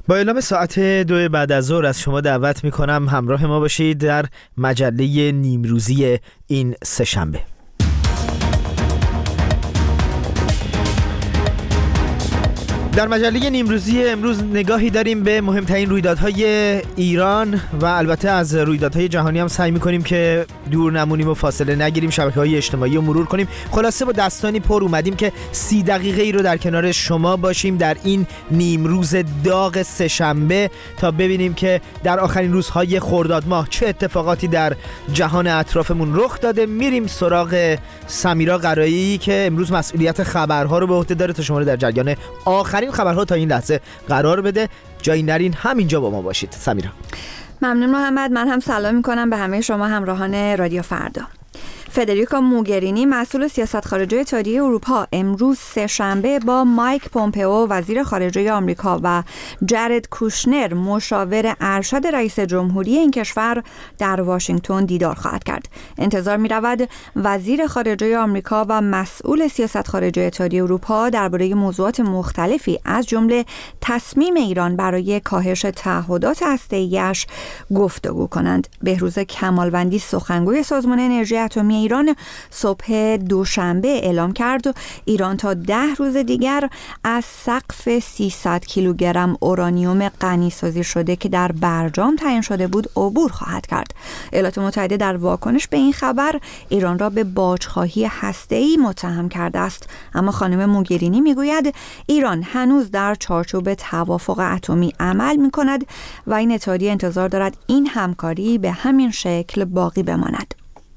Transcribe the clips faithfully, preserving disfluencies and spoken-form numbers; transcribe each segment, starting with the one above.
با اعلام ساعت دو بعد از ظهر از شما دعوت میکنم همراه ما باشید در مجله نیمروزی این سه‌شنبه. در مجله نیمروزی امروز نگاهی داریم به مهمترین رویدادهای ایران و البته از رویدادهای جهانی هم سعی میکنیم که دور نمونیم و فاصله نگیریم، شبکه‌های اجتماعی رو مرور کنیم. خلاصه با دستانی پر اومدیم که سی دقیقه ای رو در کنار شما باشیم در این نیمروز داغ سه‌شنبه تا ببینیم که در آخرین روزهای خرداد ماه چه اتفاقاتی در جهان اطرافمون رخ داده. میریم سراغ سمیرا قرایی که امروز مسئولیت خبرها رو به عهده داره تا شما رو در جریان آخر این خبرها تا این لحظه قرار بده. جایی نرین، همینجا با ما باشید. سمیرا. ممنون محمد. من هم سلام میکنم به همه شما همراهان رادیو فردا. فدریکا موگرینی مسئول سیاست خارجه اتحادیه اروپا امروز سه‌شنبه با مایک پومپئو وزیر خارجه آمریکا و جارد کوشنر مشاور ارشد رئیس جمهوری این کشور در واشنگتن دیدار خواهد کرد. انتظار می رود وزیر خارجه آمریکا و مسئول سیاست خارجه اتحادیه اروپا درباره موضوعات مختلفی از جمله تصمیم ایران برای کاهش تعهدات هسته‌ای‌اش گفتگو کنند. بهروز کمالوندی سخنگوی سازمان انرژی اتمی ایران صبح دوشنبه اعلام کرد ایران تا ده روز دیگر از سقف سیصد کیلوگرم اورانیوم غنی سازی شده که در برجام تعیین شده بود عبور خواهد کرد. ایالات متحده در واکنش به این خبر ایران را به باجخواهی هسته‌ای متهم کرده است، اما خانم موگرینی میگوید ایران هنوز در چارچوب توافق اتمی عمل می‌کند و این اتحادیه انتظار دارد این همکاری به همین شکل باقی بماند.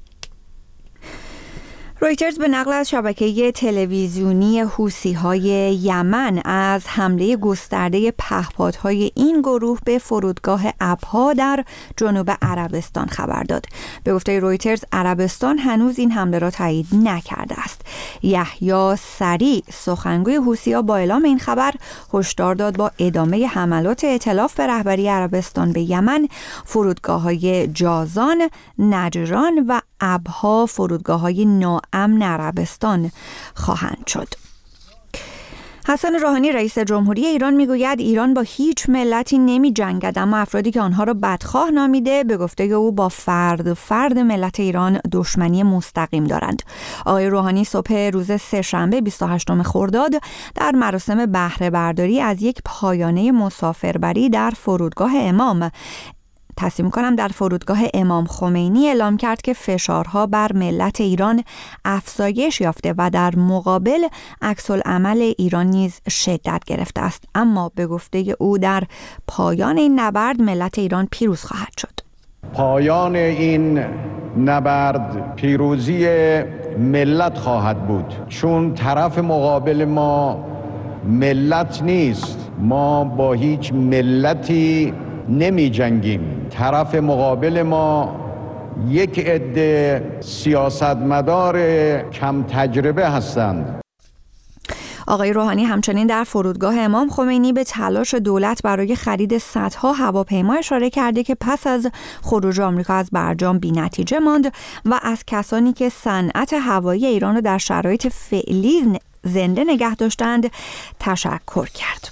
رویترز به نقل از شبکه تلویزیونی حوثی‌های یمن از حمله گسترده پهپادهای این گروه به فرودگاه ابها در جنوب عربستان خبر داد. به گفته رویترز عربستان هنوز این حمله را تایید نکرده است. یحیی سریع سخنگوی حوثی‌ها با اعلام این خبر هشدار داد با ادامه حملات ائتلاف به رهبری عربستان به یمن فرودگاه‌های جازان، نجران و ابها فرودگاه‌های ناامن عربستان خواهند شد. حسن روحانی رئیس جمهوری ایران میگوید ایران با هیچ ملتی نمی جنگد، اما افرادی که آنها را بدخواه نامیده به گفته او با فرد فرد ملت ایران دشمنی مستقیم دارند. آقای روحانی صبح روز سه‌شنبه بیست و هشتم خرداد در مراسم بهره برداری از یک پایانه مسافربری در فرودگاه امام تصمیم کنم در فرودگاه امام خمینی اعلام کرد که فشارها بر ملت ایران افزایش یافته و در مقابل عکس‌العمل ایران نیز شدت گرفته است، اما به گفته او در پایان این نبرد ملت ایران پیروز خواهد شد. پایان این نبرد پیروزی ملت خواهد بود، چون طرف مقابل ما ملت نیست. ما با هیچ ملتی نمی جنگیم. طرف مقابل ما یک عده سیاستمدار کم تجربه هستند. آقای روحانی همچنین در فرودگاه امام خمینی به تلاش دولت برای خرید صدها هواپیما اشاره کرده که پس از خروج آمریکا از برجام بی‌نتیجه ماند و از کسانی که صنعت هوایی ایران را در شرایط فعلی زنده نگه داشتند تشکر کرد.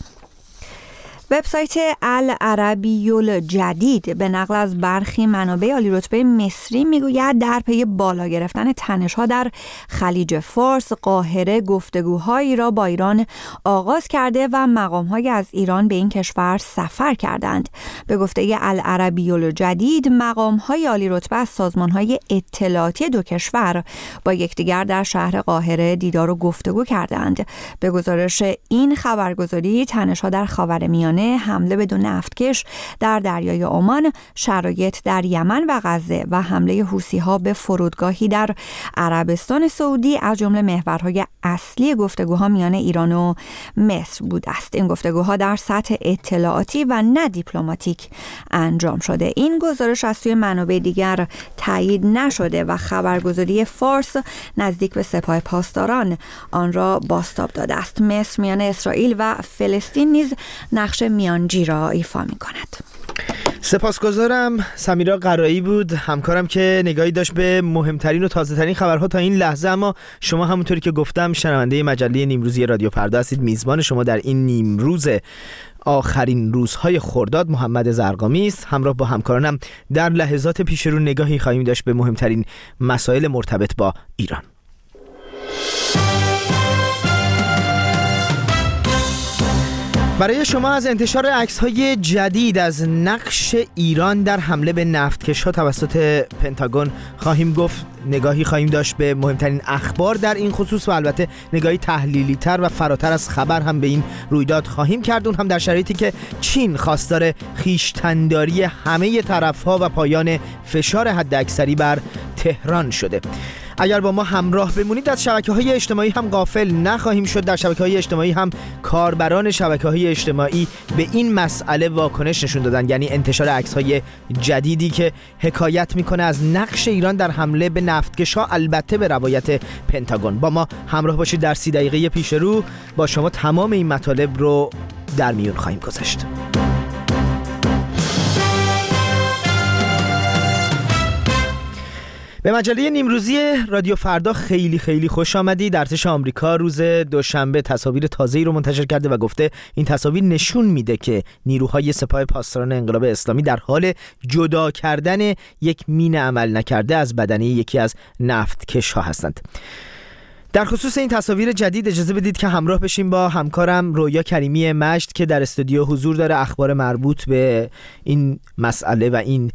وبسایت العربی الجدید به نقل از برخی منابع عالی رتبه مصری میگوید در پی بالا گرفتن تنش‌ها در خلیج فارس، قاهره گفتگوهایی را با ایران آغاز کرده و مقام‌های از ایران به این کشور سفر کردند. به گفته العربی الجدید مقام‌های عالی رتبه از سازمان‌های اطلاعاتی دو کشور با یکدیگر در شهر قاهره دیدار و گفتگو کردند. به گزارش این خبرگزاری تنش‌ها در خاورمیانه، حمله بدون نفتکش در دریای عمان، شرایط در یمن و غزه و حمله حوثی‌ها به فرودگاهی در عربستان سعودی از جمله محورهای اصلی گفتگوها میان ایران و مصر بود است. این گفتگوها در سطح اطلاعاتی و نه دیپلماتیک انجام شده. این گزارش از سوی منابع دیگر تایید نشده و خبرگزاری فارس نزدیک به سپاه پاسداران آن را بازتاب داده است. مصر میان اسرائیل و فلسطین نیز نقش میانجی را ایفا می کند. سپاسگزارم. سمیرا قرایی بود همکارم که نگاهی داشت به مهمترین و تازه ترین خبرها تا این لحظه. اما شما همونطوری که گفتم شنونده مجله نیمروزی رادیو فردا هستید. میزبان شما در این نیمروز آخرین روزهای خرداد محمد زرقامی است. همراه با همکارانم در لحظات پیش رو نگاهی خواهیم داشت به مهمترین مسائل مرتبط با ایران. برای شما از انتشار عکس‌های جدید از نقش ایران در حمله به نفتکش‌ها توسط پنتاگون خواهیم گفت، نگاهی خواهیم داشت به مهمترین اخبار در این خصوص و البته نگاهی تحلیلی تر و فراتر از خبر هم به این رویداد خواهیم کرد، اون هم در شرایطی که چین خواستار خویشتن‌داری همه طرف‌ها و پایان فشار حداکثری بر تهران شده. اگر با ما همراه بمونید از شبکه‌های اجتماعی هم غافل نخواهیم شد. در شبکه‌های اجتماعی هم کاربران شبکه‌های اجتماعی به این مسئله واکنش نشون دادن، یعنی انتشار عکس‌های جدیدی که حکایت میکنه از نقش ایران در حمله به نفتکش‌ها، البته به روایت پنتاگون. با ما همراه باشید در سی دقیقه پیش رو، با شما تمام این مطالب رو در میون خواهیم گذاشت. به مجله نیمروزی رادیو فردا خیلی خیلی خوش آمدید. ارتش آمریکا روز دوشنبه تصاویر تازه‌ای رو منتشر کرده و گفته این تصاویر نشون میده که نیروهای سپاه پاسداران انقلاب اسلامی در حال جدا کردن یک مین عمل نکرده از بدنه یکی از نفتکش‌ها هستند. در خصوص این تصاویر جدید اجازه بدید که همراه بشیم با همکارم رویا کریمی مجد که در استودیو حضور داره، اخبار مربوط به این مسئله و این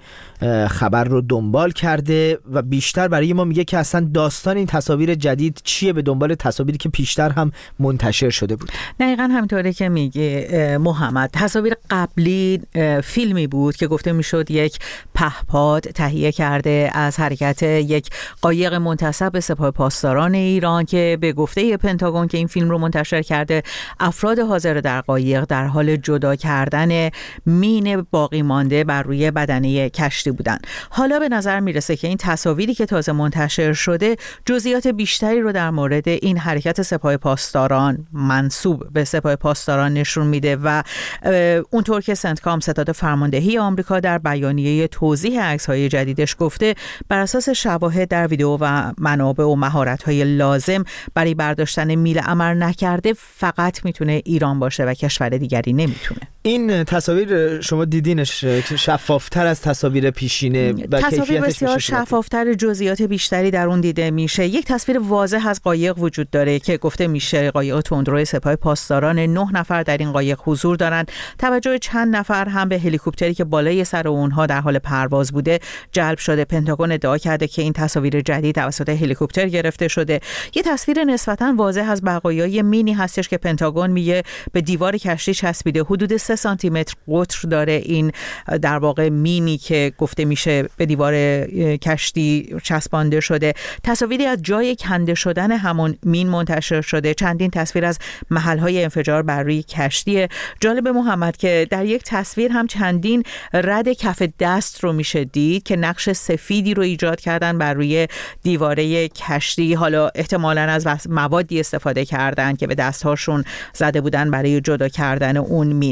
خبر رو دنبال کرده و بیشتر برای ما میگه که اصلا داستان این تصاویر جدید چیه، به دنبال تصاویری که پیشتر هم منتشر شده بود. دقیقاً همینطوره که میگه محمد. تصاویر قبلی فیلمی بود که گفته میشد یک پهپاد تهیه کرده از حرکت یک قایق منتسب به سپاه پاسداران ایران که به گفته پنتاگون که این فیلم رو منتشر کرده افراد حاضر در قایق در حال جدا کردن مین باقی مانده بر روی بدنه کشتی بودن. حالا به نظر میرسه که این تصاویری که تازه منتشر شده جزئیات بیشتری رو در مورد این حرکت سپاه پاسداران منسوب به سپاه پاسداران نشون میده و اونطور که سنتکام ستاد فرماندهی آمریکا در بیانیه توضیح عکس‌های جدیدش گفته بر اساس شواهد در ویدیو و منابع و مهارت‌های لازم برای برداشتن میل عمل نکرده فقط میتونه ایران باشه و کشور دیگری نمیتونه. این تصاویر شما دیدینش شفافتر از تصاویر پیشینه و تصاویر بسیار شفافتر، جزئیات بیشتری در اون دیده میشه. یک تصویر واضح از قایق وجود داره که گفته میشه قایق تندرو سپاه پاسداران، نه نفر در این قایق حضور دارند. توجه چند نفر هم به هلیکوپتری که بالای سر اونها در حال پرواز بوده جلب شده. پنتاگون ادعا کرده که این تصاویر جدید توسط هلیکوپتر گرفته شده. یه تصویر نسبتاً واضح از بقایای مینی هستش که پنتاگون میگه به دیوار کشتی چسبیده. حدود سه سانتی متر قطر داره این در واقع مینی که گفته میشه به دیوار کشتی چسبانده شده. تصاویری از جای کنده شدن همون مین منتشر شده. چندین تصویر از محل‌های انفجار بر روی کشتی. جالب محمد که در یک تصویر هم چندین رد کف دست رو میشه دید که نقش سفیدی رو ایجاد کردن بر روی دیواره کشتی. حالا احتمالاً از موادی استفاده کردن که به دستهاشون زده بودن برای جدا کردن اون مین.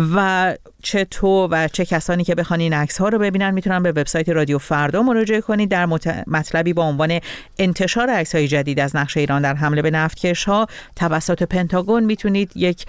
و چه تو و چه کسانی که بخوان این عکس‌ها رو ببینن میتونن به وبسایت رادیو فردا مراجعه کنید. در مت... مطلبی با عنوان انتشار عکس‌های جدید از نقش ایران در حمله به نفتکش‌ها توسط پنتاگون میتونید یک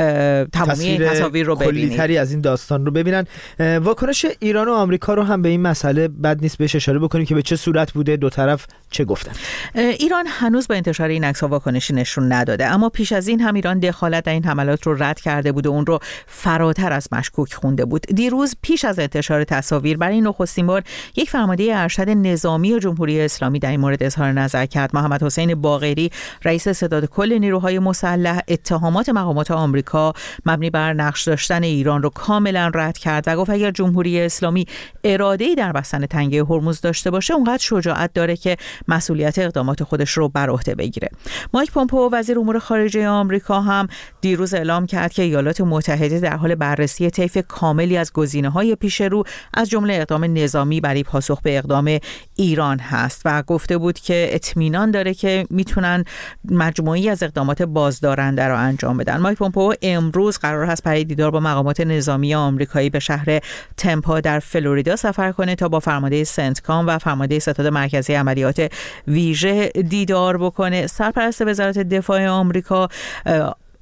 تمامی این تصاویر رو ببینید. کلی‌تری از این داستان رو ببینن. واکنش ایران و آمریکا رو هم به این مسئله بد نیست بهش اشاره بکنیم که به چه صورت بوده، دو طرف چه گفتن. ایران هنوز با انتشار این عکس‌ها واکنشی نشون نداده، اما پیش از این هم ایران دخالت در این حملات رو رد کرده بود و اون رو فراتر از مشکوک خونده بود. دیروز پیش از انتشار تصاویر برای نخستین بار یک فرمانده ارشد نظامی جمهوری اسلامی در این مورد اظهار نظر کرد. محمد حسین باقری رئیس ستاد کل نیروهای مسلح اتهامات مقامات آمریکا مبنی بر نقش داشتن ایران رو کاملا رد کرد و گفت اگر جمهوری اسلامی اراده‌ای در بستن تنگه هرمز داشته باشه اونقدر شجاعت داره که مسئولیت اقدامات خودش رو بر عهده بگیره. مایک پومپئو وزیر امور خارجه آمریکا هم دیروز اعلام کرد که ایالات متحده در حال بررسی طیف کاملی از گزینه‌های پیش رو از جمله اقدام نظامی برای پاسخ به اقدام ایران هست و گفته بود که اطمینان داره که میتونن مجموعی از اقدامات بازدارنده را انجام بدن. مایک پومپئو امروز قرار هست برای دیدار با مقامات نظامی آمریکایی به شهر تمپا در فلوریدا سفر کنه تا با فرمانده سنتکام و فرمانده ستاد مرکزی عملیات ویژه دیدار بکنه. سرپرست وزارت دفاع آمریکا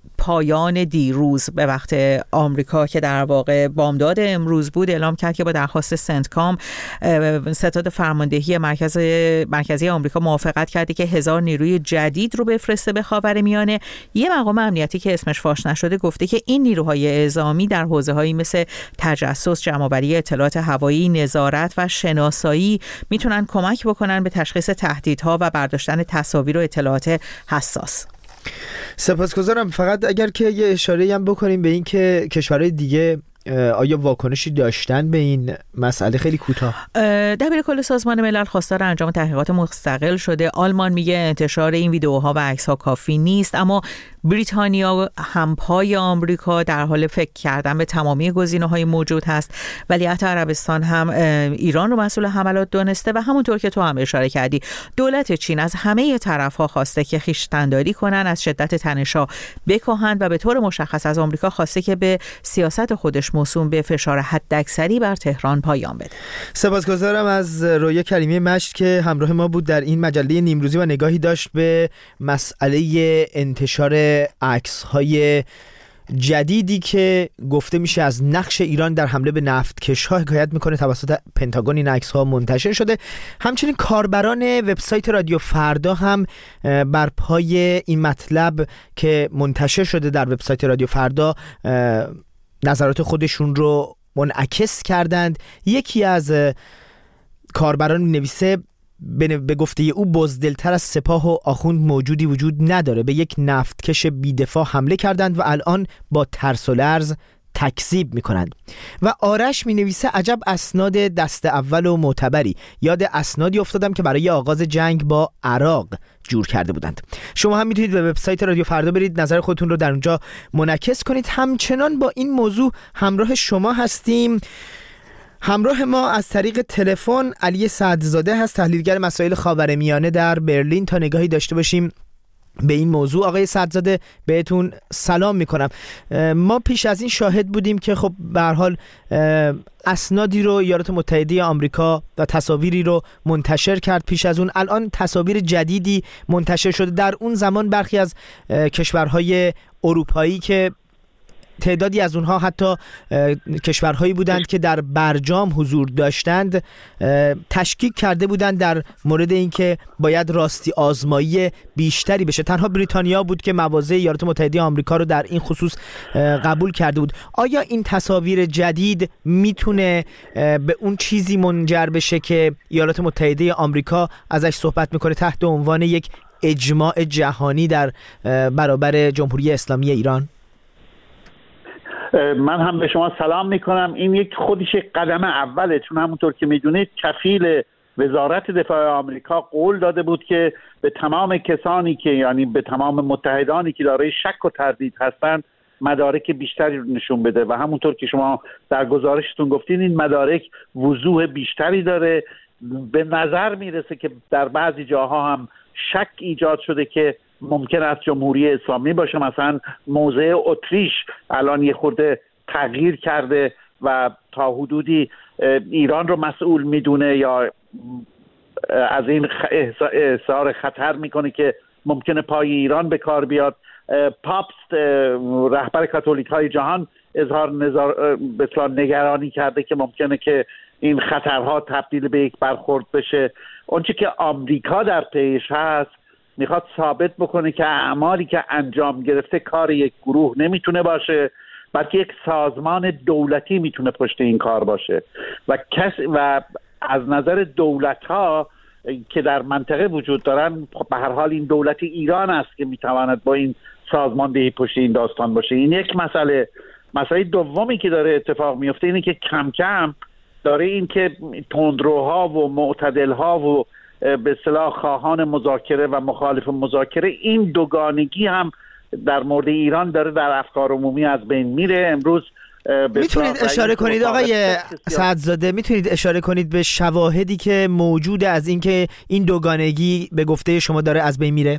پایان دیروز به وقت آمریکا که در واقع بامداد امروز بود اعلام کرد که با درخواست سنتکام ستاد فرماندهی مرکز مرکزی آمریکا موافقت کرده که هزار نیروی جدید رو بفرسته به خاورمیانه. یه مقام امنیتی که اسمش فاش نشده گفته که این نیروهای اعزامی در حوزه‌هایی مثل تجسس، جمع‌آوری اطلاعات هوایی، نظارت و شناسایی میتونن کمک بکنن به تشخیص تهدیدها و برداشتن تصاویر و اطلاعات حساس. سپاسگزارم. فقط اگر که یه اشاره‌ای هم بکنیم به این که کشورهای دیگه آیا واکنشی داشتن به این مسئله؟ خیلی کوتاه. دبیرکل سازمان ملل خواستار انجام تحقیقات مستقل شده. آلمان میگه انتشار این ویدیوها و عکس‌ها کافی نیست، اما بریتانیا همپای آمریکا در حال فکر کردن به تمامی گزینه‌های موجود هست. ولیعهد عربستان هم ایران رو مسئول حملات دونسته و همونطور که تو هم اشاره کردی دولت چین از همه طرف‌ها خواسته که خویشتن‌داری کنن، از شدت تنش‌ها بکاهند و به طور مشخص از آمریکا خواسته که به سیاست خودش موسوم به فشار حداکثری بر تهران پایان بده. سپاسگزارم از رویا کریمی مشت که همراه ما بود در این مجله نیمروزی و نگاهی داشت به مسئله انتشار عکس‌های جدیدی که گفته میشه از نقش ایران در حمله به نفتکش‌ها حکایت میکنه. توسط پنتاگون این عکس‌ها منتشر شده. همچنین کاربران وبسایت رادیو فردا هم بر پای این مطلب که منتشر شده در وبسایت رادیو فردا نظرات خودشون رو منعکس کردند. یکی از کاربران نویسه به گفته او بزدلتر از سپاه و آخوند موجودی وجود نداره. به یک نفتکش بی‌دفاع حمله کردند و الان با ترس و لرز تکذیب میکنند. و آرش می نویسه عجب اسناد دست اول و معتبری. یاد اسنادی افتادم که برای آغاز جنگ با عراق جور کرده بودند. شما هم میتونید به وبسایت رادیو فردا برید، نظر خودتون رو در اونجا منعکس کنید. همچنان با این موضوع همراه شما هستیم. همراه ما از طریق تلفن علی سعدزاده هست، تحلیلگر مسائل خاورمیانه در برلین، تا نگاهی داشته باشیم به این موضوع. آقای سعدزاده بهتون سلام میکنم. ما پیش از این شاهد بودیم که خب به هر حال اسنادی رو ایالات متحده آمریکا و تصاویری رو منتشر کرد. پیش از اون الان تصاویر جدیدی منتشر شده. در اون زمان برخی از کشورهای اروپایی که تعدادی از اونها حتی کشورهایی بودند که در برجام حضور داشتند تشکیک کرده بودند در مورد اینکه باید راستی آزمایی بیشتری بشه. تنها بریتانیا بود که مواضع ایالات متحده آمریکا رو در این خصوص قبول کرده بود. آیا این تصاویر جدید میتونه به اون چیزی منجر بشه که ایالات متحده آمریکا ازش صحبت میکنه تحت عنوان یک اجماع جهانی در برابر جمهوری اسلامی ایران؟ من هم به شما سلام میکنم. این یک خودش قدم اوله، چون همونطور که میدونید کفیل وزارت دفاع آمریکا قول داده بود که به تمام کسانی که یعنی به تمام متحدانی که دارای شک و تردید هستند مدارک بیشتری رو نشون بده و همونطور که شما در گزارشتون گفتین این مدارک وضوح بیشتری داره. به نظر میرسه که در بعضی جاها هم شک ایجاد شده که ممکن است جمهوری اسلامی باشه. مثلا موضع اتریش الان یه خورده تغییر کرده و تا حدودی ایران رو مسئول میدونه یا از این احسار خطر میکنه که ممکنه پای ایران به کار بیاد. پاپست رهبر کاتولیک های جهان اظهار نظر بسیار نگرانی کرده که ممکنه که این خطرها تبدیل به یک برخورد بشه. اونچه که آمریکا در پیش هست میخواد ثابت بکنه که اعمالی که انجام گرفته کار یک گروه نمیتونه باشه، بلکه یک سازمان دولتی میتونه پشت این کار باشه و کس و از نظر دولت‌ها که در منطقه وجود دارن به هر حال این دولت ایران است که میتواند با این سازماندهی پشت این داستان باشه. این یک مسئله. مسئله دومی که داره اتفاق میفته اینه که کم کم داره این که تندروها و معتدلها و به اصطلاح خواهان مذاکره و مخالف مذاکره این دوگانگی هم در مورد ایران داره در افکار عمومی از بین میره. امروز میتونید اشاره کنید آقای سعدزاده، میتونید اشاره کنید به شواهدی که موجوده از اینکه این دوگانگی به گفته شما داره از بین میره؟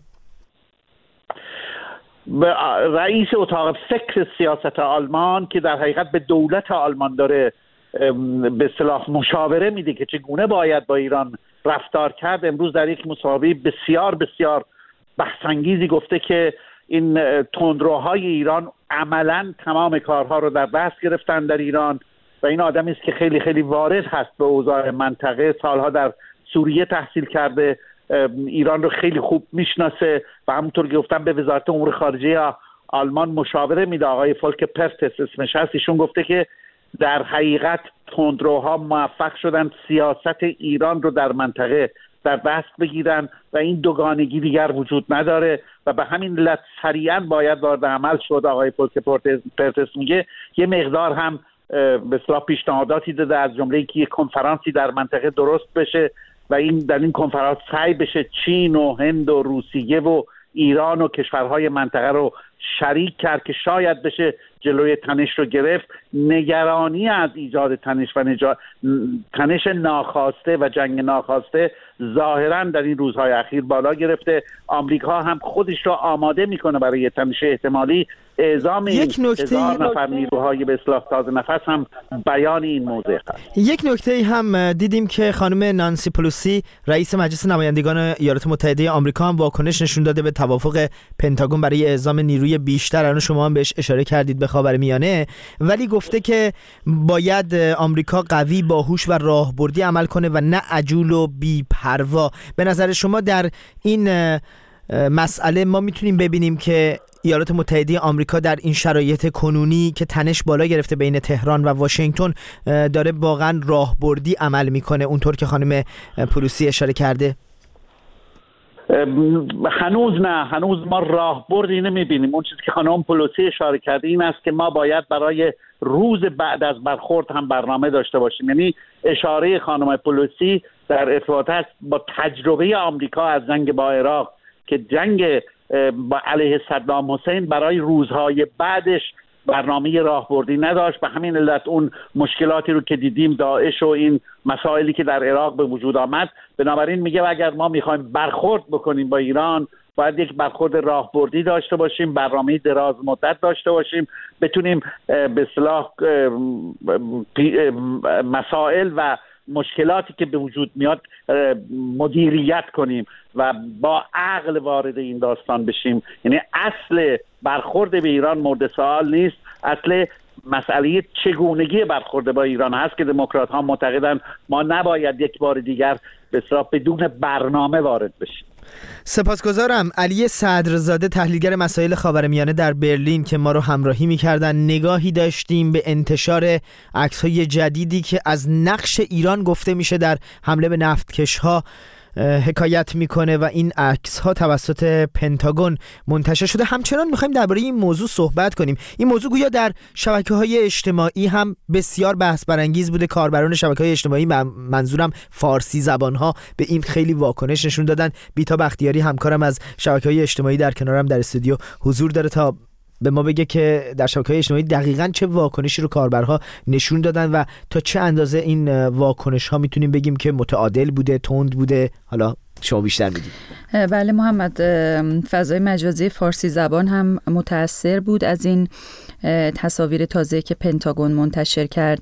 رئیس اتاق فکر سیاست آلمان که در حقیقت به دولت آلمان داره به اصطلاح مشاوره میده که چگونه باید با ایران رفتار کرد، امروز در یک مصاحبه بسیار بسیار بحث‌انگیزی گفته که این تندروهای ایران عملاً تمام کارها رو در دست گرفتن در ایران و این آدمی است که خیلی خیلی وارد هست به اوضاع منطقه، سالها در سوریه تحصیل کرده، ایران رو خیلی خوب میشناسه و همونطور که گفتم به وزارت امور خارجه آلمان مشاوره میده. آقای فولک پرتس اسمش هست، ایشون گفته که در حقیقت تندروها موفق شدن سیاست ایران رو در منطقه در دست بگیرن و این دوگانگی دیگر وجود نداره و به همین علت سریعا باید وارد عمل شد. آقای فولک پرتس میگه یه مقدار هم به اصطلاح پیشنهاداتی داده، از جمله اینکه یک کنفرانسی در منطقه درست بشه و این در این کنفرانس سعی بشه چین و هند و روسیه و ایران و کشورهای منطقه رو شریک کرد که شاید بشه جلوی تنش رو گرفت. نگرانی از ایجاد تنش و نجا... تنش ناخواسته و جنگ ناخواسته ظاهراً در این روزهای اخیر بالا گرفته. آمریکا هم خودش رو آماده میکنه برای تنش احتمالی. اعزام این هزار نفر نیروهای به اصلاح تازه نفس هم بیان این موضوع هست. یک نکته هم دیدیم که خانم نانسی پلوسی رئیس مجلس نمایندگان ایالات متحده آمریکا هم واکنش نشون داده به توافق پنتاگون برای اعزام نیروی بیشتر. الان شما هم بهش اشاره کردید به خاورمیانه، ولی گفته که باید آمریکا قوی، باهوش و راهبردی عمل کنه و نه عجول و بی‌پروا. به نظر شما در این مسئله ما میتونیم ببینیم که ایالات متحده آمریکا در این شرایط کنونی که تنش بالا گرفته بین تهران و واشنگتن داره واقعا راهبردی عمل میکنه اونطور که خانم پلوسی اشاره کرده؟ هنوز نه، هنوز ما راهبردی نمیبینیم. اون چیزی که خانم پلوسی اشاره کرده این است که ما باید برای روز بعد از برخورد هم برنامه داشته باشیم. یعنی اشاره خانم پلوسی در ارتباط با تجربه آمریکا از جنگ با عراق که جنگ با علیه صدام حسین برای روزهای بعدش برنامه راهبردی نداشت. به همین علت اون مشکلاتی رو که دیدیم، داعش و این مسائلی که در عراق به وجود آمد، بنابراین میگه اگر ما میخوایم برخورد بکنیم با ایران باید یک برخورد راهبردی داشته باشیم، برنامه دراز مدت داشته باشیم، بتونیم به اصطلاح مسائل و مشکلاتی که به وجود میاد مدیریت کنیم و با عقل وارد این داستان بشیم. یعنی اصل برخورد به ایران مورد سوال نیست، اصل مسئله چگونگی برخورد با ایران هست که دموکرات ها معتقدن ما نباید یک بار دیگر به اصطلاح بدون برنامه وارد بشیم. سپاسگزارم. علی صدرزاده، تحلیلگر مسائل خاورمیانه در برلین که ما رو همراهی می‌کردن. نگاهی داشتیم به انتشار عکس‌های جدیدی که از نقش ایران گفته میشه در حمله به نفتکش‌ها حکایت میکنه و این عکس ها توسط پنتاگون منتشر شده. همچنان میخوایم درباره این موضوع صحبت کنیم. این موضوع گویا در شبکه‌های اجتماعی هم بسیار بحث برانگیز بوده. کاربران شبکه‌های اجتماعی، منظورم فارسی زبان‌ها، به این خیلی واکنش نشون دادن. بیتا بختیاری همکارم از شبکه‌های اجتماعی در کنارم در استودیو حضور داره تا به ما بگه که در شبکه‌های اجتماعی دقیقاً چه واکنشی رو کاربرها نشون دادن و تا چه اندازه این واکنش‌ها میتونیم بگیم که متعادل بوده، تند بوده. حالا شما بیشتر میگید. بله محمد، فضای مجازی فارسی زبان هم متأثر بود از این تصاویر تازه که پنتاگون منتشر کرد.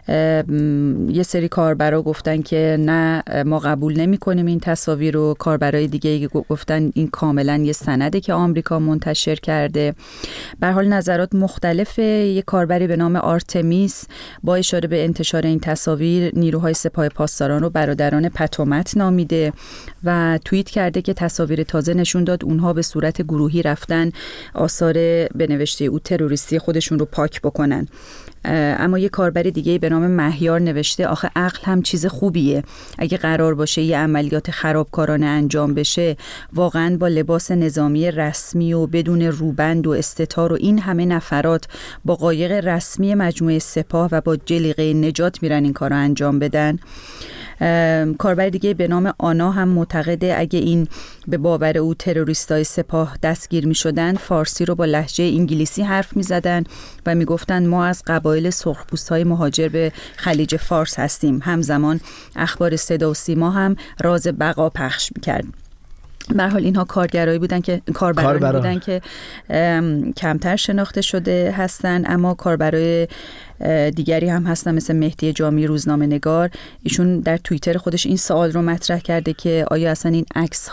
یه سری کاربرا گفتن که نه ما قبول نمی کنیم این تصاویر رو. کاربرای دیگه گفتن این کاملا یه سنده که آمریکا منتشر کرده. به هر حال نظرات مختلفه. یه کاربری به نام آرتمیس با اشاره به انتشار این تصاویر نیروهای سپاه پاسداران رو برادران پتومت نامیده و توییت کرده که تصاویر تازه نشون داد اونها به صورت گروهی رفتن آثار به نوشته او تروریستی خودشون رو پاک بکنن. اما یه کاربر دیگه به نام مهیار نوشته آخه عقل هم چیز خوبیه. اگه قرار باشه یه عملیات خرابکارانه انجام بشه، واقعا با لباس نظامی رسمی و بدون روبند و استتار و این همه نفرات با قایق رسمی مجموعه سپاه و با جلیقه نجات میرن این کار رو انجام بدن. کاربر دیگه به نام آنا هم معتقده اگه این به باور او تروریستای سپاه دستگیر می شدن، فارسی رو با لهجه انگلیسی حرف می زدن و می گفتن ما از قبایل سرخپوستای مهاجر به خلیج فارس هستیم. همزمان اخبار صدا و سیما هم راز بقا پخش می کرد. به هر حال اینها کارگرایی بودن که کاربرانی کاربرا. بودن که کمتر شناخته شده هستن، اما کاربرای دیگری هم هستن مثل مهدی جامی روزنامه نگار. ایشون در توییتر خودش این سوال رو مطرح کرده که آیا اصلا این عکس ها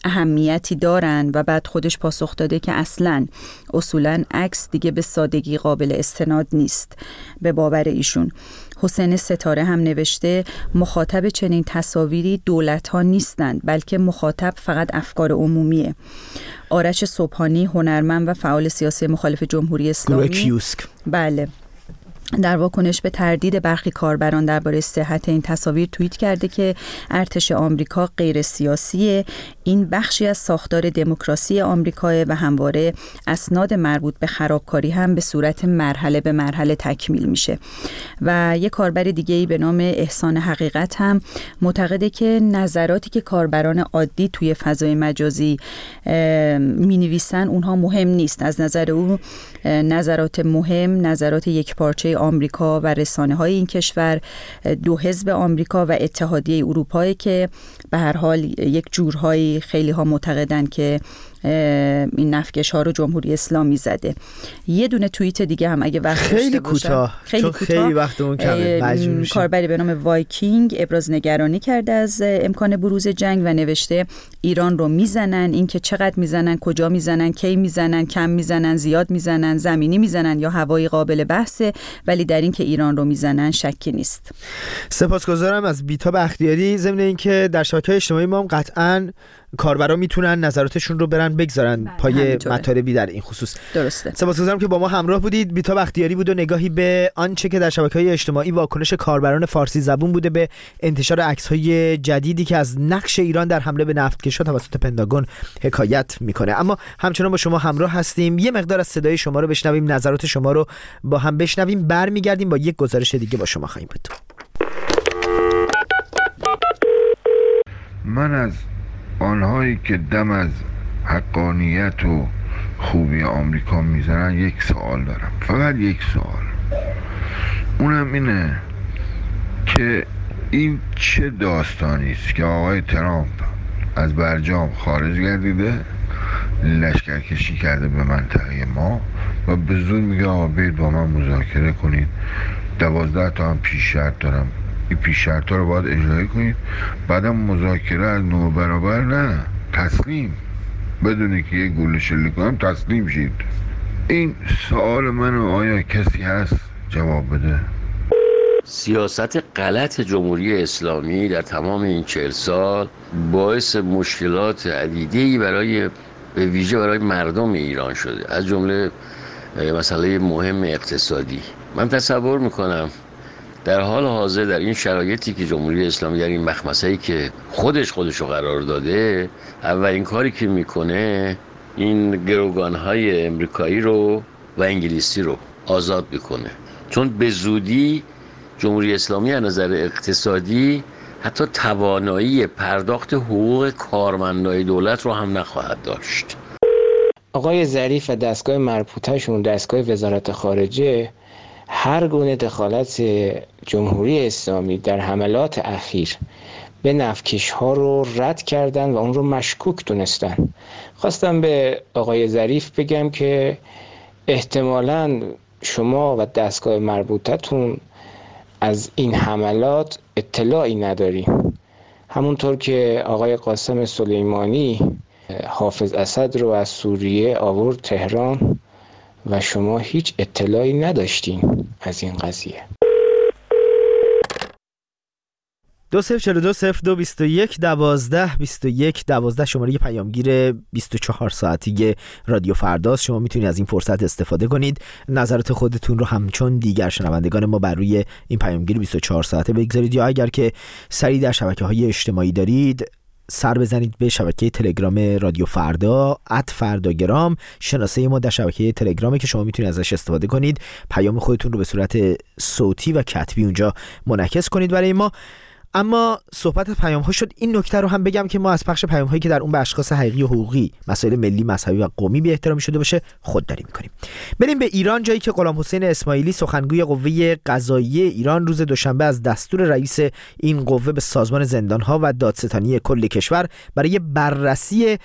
اهمیتی دارن و بعد خودش پاسخ داده که اصلاً اصولاً عکس دیگه به سادگی قابل استناد نیست به باور ایشون. حسین ستاره هم نوشته مخاطب چنین تصاویری دولت‌ها نیستند بلکه مخاطب فقط افکار عمومیه. آرش صبحانی هنرمند و فعال سیاسی مخالف جمهوری اسلامی کیوسک بله در واکنش به تردید برخی کاربران درباره صحت این تصاویر توییت کرده که ارتش آمریکا غیر سیاسیه، این بخشی از ساختار دموکراسی آمریکا و همواره اسناد مربوط به خرابکاری هم به صورت مرحله به مرحله تکمیل میشه. و یک کاربر دیگه‌ای به نام احسان حقیقت هم معتقده که نظراتی که کاربران عادی توی فضای مجازی مینویسن اونها مهم نیست. از نظر او نظرات مهم نظرات یکپارچه آمریکا و رسانه‌های این کشور، دو حزب آمریکا و اتحادیه اروپا که به هر حال یک جورهایی خیلی ها معتقدن که این نفکش ها رو جمهوری اسلامی زده. یه دونه توییت دیگه هم اگه وقت خیلی کوتاه خیلی کوتاه خیلی وقتمون کمه، کاربری به نام وایکینگ ابراز نگرانی کرده از امکان بروز جنگ و نوشته ایران رو میزنن، این که چقدر میزنن، کجا میزنن، کی میزنن، کم میزنن، زیاد میزنن، زمینی میزنن یا هوایی قابل بحثه، ولی در این که ایران رو میزنن شکی نیست. سپاسگزارم از بیتاب اختیاری. ضمن اینکه در شبکه‌های اجتماعی ما هم قطعاً کاربرا میتونن نظراتشون رو برن بگذارن پای مطالبی در این خصوص. درسته. سپاسگزارم که با ما همراه بودید. بیتاب اختیاری بود و نگاهی به آنچه که در شبکه‌های اجتماعی واکنش کاربران فارسی زبون بوده به انتشار عکس‌های جدیدی که از نقش ایران در حمله به نفتکش‌ها توسط پنتاگون حکایت میکنه. اما همچنان با شما همراه هستیم. یه مقدار از صدای شما رو بشنویم، نظرات شما رو با هم بشنویم، برمیگردیم با یک گزارش دیگه با شما خواهیم بود. من از آنهایی که دم از حقانیت و خوبی آمریکا میزنن یک سوال دارم، فقط یک سوال، اونم اینه که این چه داستانی است که آقای ترامپ از برجام خارج گردیده، لشکرکشی کرده به منطقه ما و به زور میگه آقا بیاید با من مذاکره کنید، دوازده تا هم پیش شرط دارم، این پیش شرط ها رو باید اجرایی کنید، بعدم مذاکره از نوع برابر نه، تسلیم، بدونی که یه گوله شلیک کنم تسلیم شید. این سوال منو آیا کسی هست جواب بده؟ سیاست غلط جمهوری اسلامی در تمام این چهل سال باعث مشکلات عدیده‌ای برای به ویژه برای مردم ایران شده، از جمله مسئله مهم اقتصادی. من تصور میکنم در حال حاضر در این شرایطی که جمهوری اسلامی در این مخمسه‌ای که خودش خودشو قرار داده، اولین کاری که میکنه این گروگان‌های امریکایی رو و انگلیسی رو آزاد میکنه، چون به زودی جمهوری اسلامی از نظر اقتصادی حتی توانایی پرداخت حقوق کارمندای دولت رو هم نخواهد داشت. آقای ظریف و دستگاه مربوطه‌شون، دستگاه وزارت خارجه، هر گونه دخالت جمهوری اسلامی در حملات اخیر به نفتکش ها رو رد کردن و اون رو مشکوک دونستن. خواستم به آقای ظریف بگم که احتمالاً شما و دستگاه مربوطتون از این حملات اطلاعی ندارین، همونطور که آقای قاسم سلیمانی حافظ اسد رو از سوریه آورد تهران و شما هیچ اطلاعی نداشتین از این قضیه. دو صفر چهل و دو صفر دو بیست و یک دوازده بیست و یک دوازده شماره پیامگیر بیست و چهار ساعتی رادیو فرداست. شما میتونید از این فرصت استفاده کنید، نظرات خودتون رو همچون دیگر شنوندگان ما بر روی این پیامگیر بیست و چهار ساعته بگذارید، یا اگر که سری در شبکه‌های اجتماعی دارید سر بزنید به شبکه تلگرام رادیو فردا ات فرداگرام، شناسه ما در شبکه تلگرامه که شما میتونید ازش استفاده کنید، پیام خودتون رو به صورت صوتی و کتبی اونجا منعکس کنید برای ما. اما صحبت پیام ها شد، این نکته رو هم بگم که ما از پخش پیام هایی که در اون به اشخاص حقیقی و حقوقی، مسائل ملی، مذهبی و قومی بی احترامی شده باشه خودداری میکنیم. بریم به ایران، جایی که غلام حسین اسماعیلی سخنگوی قوه قضاییه ایران روز دوشنبه از دستور رئیس این قوه به سازمان زندانها و دادستانی کل کشور برای بررسی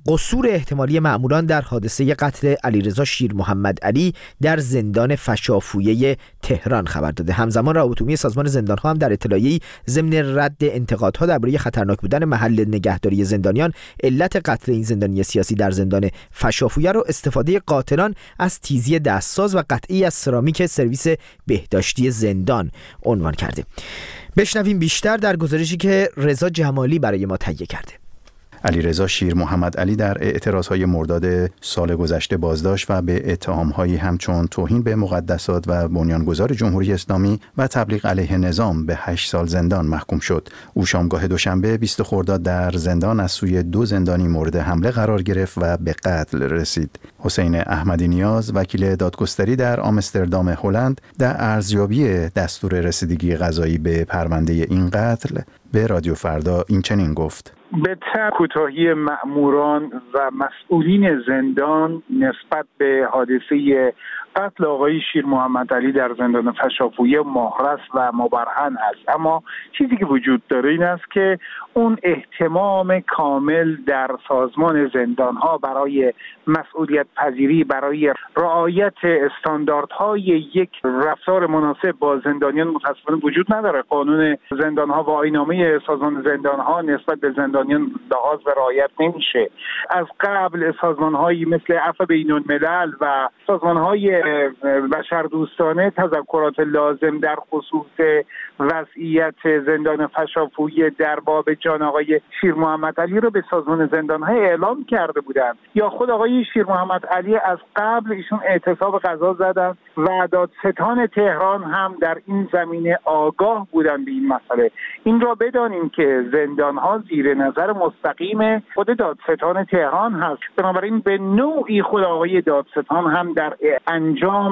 قصور احتمالی مأموران در حادثه قتل علیرضا شیر محمد علی در زندان فشافویه تهران خبر داده. همزمان رابطه عمومی سازمان زندان‌ها هم در اطلاعیه‌ای ضمن رد انتقادها درباره خطرناک بودن محل نگهداری زندانیان، علت قتل این زندانی سیاسی در زندان فشافویه رو استفاده قاتلان از تیزی دستساز و قطعی از سرامیک سرویس بهداشتی زندان عنوان کرده. بشنویم بیشتر در گزارشی که رضا جمالی برای ما تهیه کرده. علیرضا شیر محمد علی در اعتراضهای مرداد سال گذشته بازداشت و به اتهامهایی همچون توهین به مقدسات و بنیانگذار جمهوری اسلامی و تبلیغ علیه نظام به هشت سال زندان محکوم شد. او شامگاه دوشنبه بیست خرداد در زندان از سوی دو زندانی مورد حمله قرار گرفت و به قتل رسید. حسین احمدی نیاز، وکیل دادگستری در آمستردام هلند، در ارزیابی دستور رسیدگی قضایی به پرونده این قتل به رادیو فردا این چنین گفت: به طور کوتاهی مأموران و مسئولین زندان نسبت به حادثه قتل آقای شیر محمد علی در زندان فشافویه محرز و مبرهن است، اما چیزی که وجود داره این است که اون اهتمام کامل در سازمان زندان‌ها برای مسئولیت پذیری، برای رعایت استانداردهای یک رفتار مناسب با زندانیان متأسفانه وجود نداره. قانون زندان‌ها و آیین‌نامه سازمان زندان‌ها نسبت به زندانیان لحاظ و رعایت نمیشه. از قبل سازمان‌هایی مثل عفو بین‌الملل و سازمان‌های بشردوستانه تذکرات لازم در خصوص وضعیت زندان فشافویه در باب جان آقای شیر محمد علی رو به سازمان زندان‌ها اعلام کرده بودند، یا خود آقای شیر محمد علی از قبل ایشون اعتصاب قضا زدن و دادستان تهران هم در این زمینه آگاه بودن به این مسئله. این را بدانیم که زندان‌ها زیر نظر مستقیم خود دادستان تهران هست، بنابراین به نوعی خود آقای دادستان هم در انجام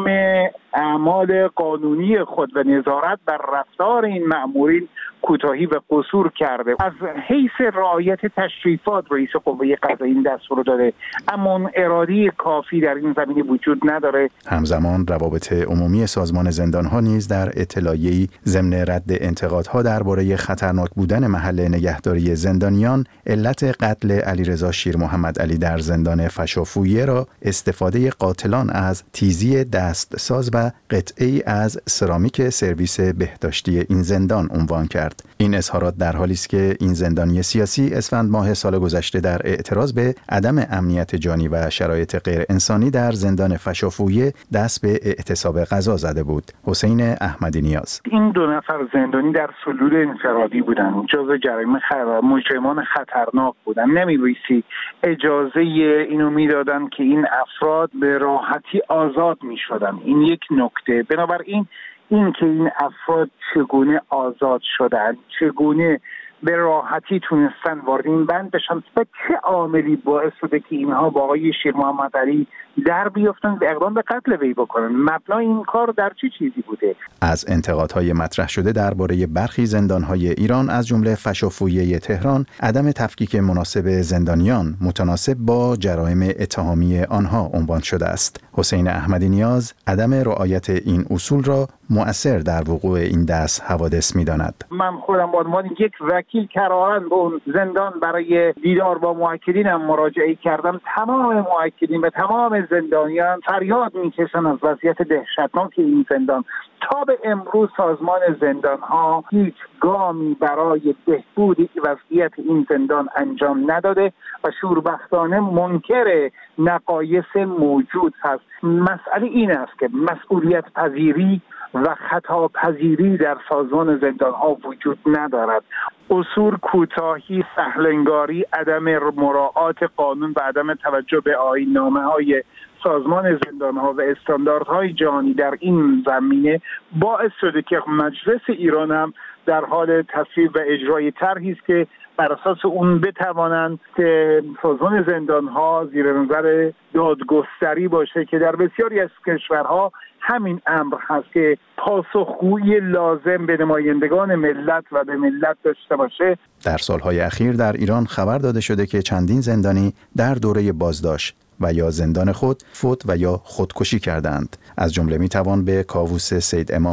اعمال قانونی خود و نظارت بر رفتار این مأمورین کوتاهی و قصور کرده. از حیث رعایت تشریفات رئیس قوه قضاییه این دستور داده، اما اون اراده کافی در این زمینه وجود نداره. همزمان روابط عمومی سازمان زندان‌ها نیز در اطلاعیه‌ای ضمن رد انتقادها درباره خطرناک بودن محل نگهداری زندانیان، علت قتل علیرضا شیر محمد علی در زندان فشافویه را استفاده قاتلان از تیزی دستساز و قطعی از سرامیک سرویس بهداشتی این زندان عنوان کرد. این اظهارات در حالی است که این زندانی سیاسی اسفند ماه سال گذشته در اعتراض به عدم امنیت جانی و شرایط غیر انسانی در زندان فشافویه دست به اعتصاب قضا زده بود. حسین احمدی نیاز: این دو نفر زندانی در سلول انفرادی بودن، جزء جرایم خطر مجرمان خطرناک بودن. نمی‌بایستی اجازه اینو میدادن که این افراد به راحتی آزاد می‌شدن. این یک نکته. بنابراین این که این افراد چگونه آزاد شدن، چگونه به راحتی تونستن وارد این بند بشن و چه عاملی باعث شده که اینها با آقای شیر محمد علی در بیافتن و اقدام به قتل وی بکنن، مبنای این کار در چه چی چیزی بوده؟ از انتقادهای مطرح شده درباره برخی زندانهای ایران از جمله فشافویه تهران، عدم تفکیک مناسب زندانیان متناسب با جرایم اتهامی آنها عنوان شده است. حسین احمدی نیاز عدم رعایت این اصول را مؤثر در وقوع این دست حوادث می‌داند. من خودم به عنوان یک وکیل کراهن به اون زندان برای دیدار با موکلینم مراجعه کردم. تمام موکلین و تمام زندانیان فریاد می‌کشن از وضعیت دهشتناک این زندان. تا به امروز سازمان زندان‌ها هیچ گامی برای بهبود وضعیت این زندان انجام نداده و شوربختانه منکر نقایص موجود هست. مسئله این است که مسئولیت پذیری و خطا پذیری در سازمان زندان‌ها وجود ندارد. قصور، کوتاهی، سهلنگاری، عدم مراعات قانون و عدم توجه به آیین‌نامه‌های سازمان زندان‌ها و استانداردهای جهانی در این زمینه باعث شده که مجلس ایران هم در حال تصویب و اجرای طرحی است که بر اساس اون بتوانند که سازمان زندان‌ها زیر نظر دادگستری باشه که در بسیاری از کشورها همین امر هست که پاسخگویی لازم به نمایندگان ملت و به ملت داشته باشه. در سالهای اخیر در ایران خبر داده شده که چندین زندانی در دوره بازداشت و یا زندان خود فوت و یا خودکشی کردند. از جمله میتوان به کاووس سید امامی،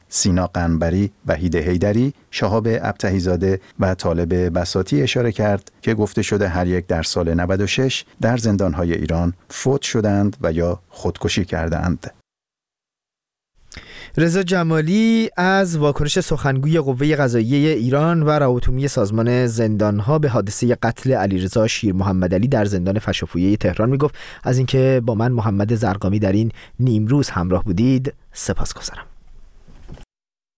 سینا قنبری، وحید حیدری، شهاب ابطحی‌زاده و طالب بساطی اشاره کرد که گفته شده هر یک در سال نود و شش در زندان‌های ایران فوت شدند و یا خودکشی کردند. رضا جمالی از واکنش سخنگوی قوه قضاییه ایران و روابط عمومی سازمان زندانها به حادثه قتل علیرضا شیر محمدعلی در زندان فشافویه تهران میگفت. از اینکه با من محمد زرقامی در این نیمروز همراه بودید سپاسگزارم.